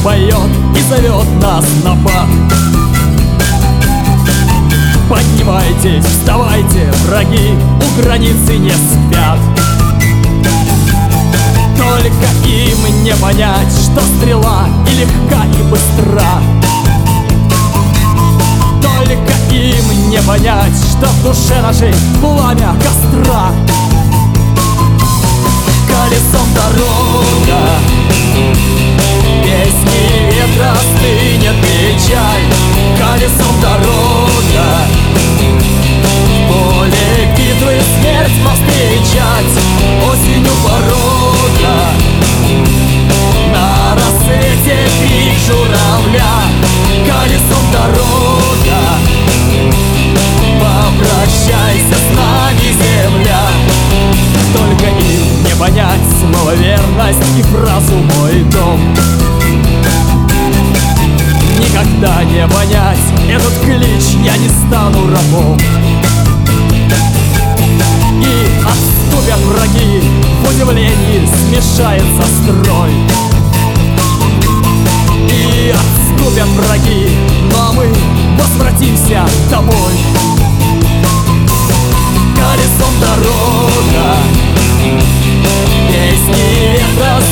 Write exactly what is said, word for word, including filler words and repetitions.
поет и зовет нас на бал. Поднимайтесь, вставайте, враги у границы не спят. Только им не понять, что стрела и легка, и быстра. Только им не понять, что в душе нашей пламя костра. Колесом дорога, песни ветра стынет печаль. Колесом дорога, в поле битвы смерть повстречать. Осенью порога, на рассвете крик журавля. Колесом дорога, попрощайся с нами, земля. Только им не понять слово верность и фразу «мой дом». Никогда не понять этот клич, я не стану рабом. И отступят враги, в удивлении смешается строй. И отступят враги, но мы возвратимся домой. Колесом дорога, песни ветра